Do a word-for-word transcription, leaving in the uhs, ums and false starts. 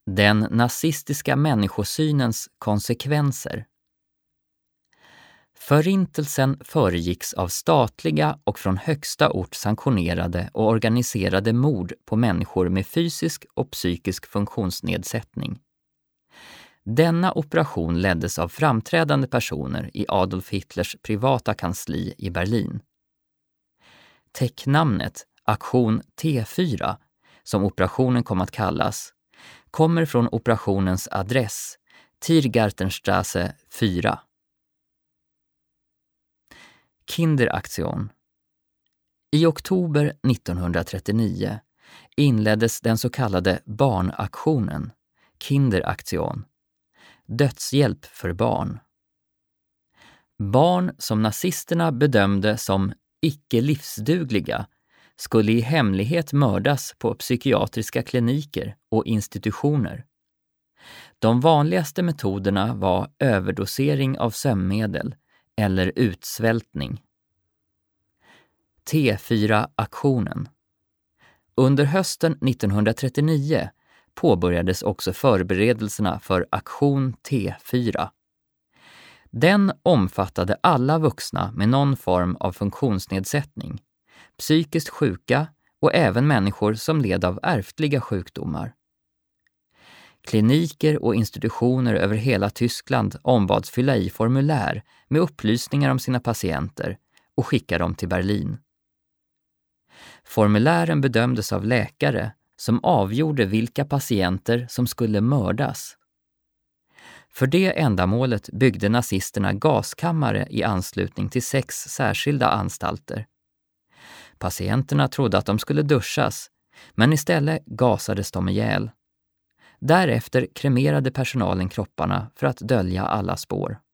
Den nazistiska människosynens konsekvenser. Förintelsen föregicks av statliga och från högsta ort sanktionerade och organiserade mord på människor med fysisk och psykisk funktionsnedsättning. Denna operation leddes av framträdande personer i Adolf Hitlers privata kansli i Berlin. Täcknamnet Aktion T fyra, som operationen kom att kallas, kommer från operationens adress, Tiergartenstraße fyra. Kinderaktion. I oktober nittonhundratrettionio inleddes den så kallade barnaktionen, Kinderaktion, dödshjälp för barn. Barn som nazisterna bedömde som icke livsdugliga skulle i hemlighet mördas på psykiatriska kliniker och institutioner. De vanligaste metoderna var överdosering av sömnmedel eller utsvältning. T fyra-aktionen. Under hösten nittonhundratrettionio påbörjades också förberedelserna för Aktion T fyra. Den omfattade alla vuxna med någon form av funktionsnedsättning, psykiskt sjuka och även människor som led av ärftliga sjukdomar. Kliniker och institutioner över hela Tyskland ombads fylla i formulär med upplysningar om sina patienter och skicka dem till Berlin. Formulären bedömdes av läkare som avgjorde vilka patienter som skulle mördas. För det ändamålet byggde nazisterna gaskammare i anslutning till sex särskilda anstalter. Patienterna trodde att de skulle duschas, men istället gasades de ihjäl. Därefter kremerade personalen kropparna för att dölja alla spår.